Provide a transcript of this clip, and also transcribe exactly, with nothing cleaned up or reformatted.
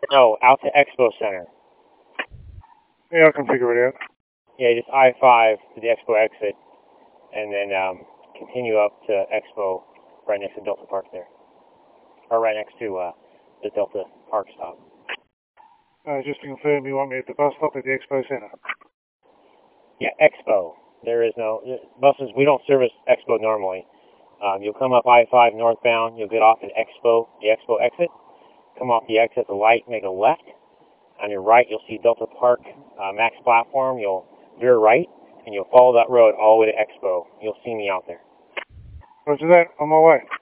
No, out to Expo Center. Yeah, I can figure it out. Yeah, just I five to the Expo exit, and then um, continue up to Expo, right next to Delta Park there, or right next to uh, the Delta Park stop. Uh, just to confirm, you want me at the bus stop at the Expo Center? Yeah, Expo. There is no buses. We don't service Expo normally. Um, you'll come up I five northbound. You'll get off at Expo, the Expo exit. Come off the exit, the light, make a left. On your right, you'll see Delta Park uh, Max platform. You'll veer right, and you'll follow that road all the way to Expo. You'll see me out there. Roger that. On my way.